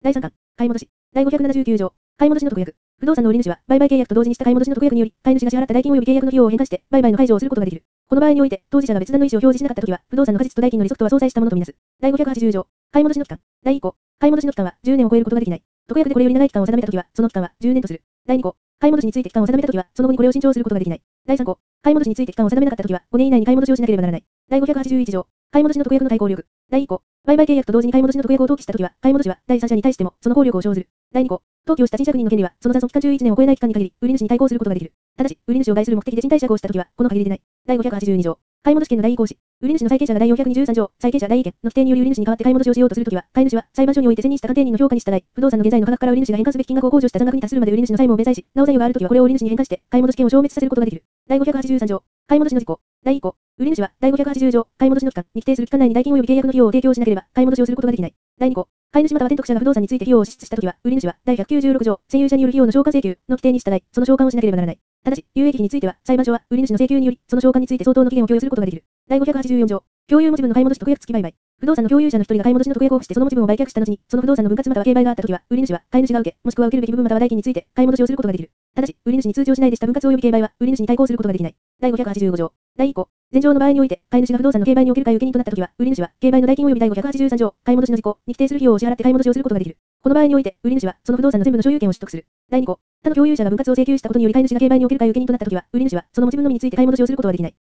第3巻、買い戻し。第579条、買い戻しの特約。不動産の売り主は、売買契約と同時にした買い戻しの特約により、買い主が支払った代金及び契約の費用を変化して、売買の解除をすることができる。この場合において、当事者が別段の意思を表示しなかったときは、不動産の果実と代金の利息とは相殺したものとみなす。第580条、買い戻しの期間。第1項、買い戻しの期間は10年を超えることができない。特約でこれより長い期間を定めたときは、その期間は10年とする。第2項、買い戻しについて期間を定めたときは、その後にこれを伸長することができない。第3項、買い戻しについて期間を定めなかったときは、5年以内に買い戻しをしなければならない。第581条、買い戻しの特約の対抗力。第1項、売買契約と同時に買い戻しの特約を登記したときは、買い戻しは第三者に対してもその効力を生ずる。第2項、登記をした賃借人の権利は、その残存期間11年を超えない期間に限り、売り主に対抗することができる。ただし、売り主を害する目的で賃貸借をしたときは、この限りでない。第582条、買い戻し権の代位行使。売り主の債権者が第423条、債権者代位権の規定により売り主に代わって買い戻しをしようとするときは、買い主は裁判所において選任した鑑定人の評価に従い、不動産の現在の価格から売り主が返還すべき金額を控除した残額に達するまで売り主の債務を弁済し、なお債務があるときはこれを売り主に返還して、買い戻し権を消滅させることができる。第583条、買い戻しの事項。第1項、売り主は第580条、買い戻しの期間に規定する期間内に代金及び契約の費用を提供しなければ、買い戻しをすることができない。第2項、買い主または転得者が不動産について費用を支出したときは、売り主は第196条、占有者による費用の償還請求の規定に従い、その償還をしなければならない。ただし、有益費については、裁判所は売り主の請求により、その償還について相当の期限を共有することができる。第584条、共有持ち分の買い戻し特約付き売買。不動産の共有者の一人が買い戻しの特約を付してその持ち分を売却した後に、その不動産の分割または競売があったときは、売り主は買い主が受け、もしくは受けるべき部分または代金について買い戻しをすることができる。ただし、売り主に通知をしないでした分割及び競売は、売り主に対抗することができない。第585条、第1項、前条の場合において、買い主が不動産の競売における買い受け人となったときは、売り主は競売の代金及び第583条、買い戻しの事項に規定する費用を支払って買い戻しをすることができる。この場合において、売り主はその不動産の全部の所有権を取得する。第2項、他の共有者が分割を請求したことにより買い主が競売における買い受け人となったときは、売り主はその持ち分のみについて買い戻しをすることはできない。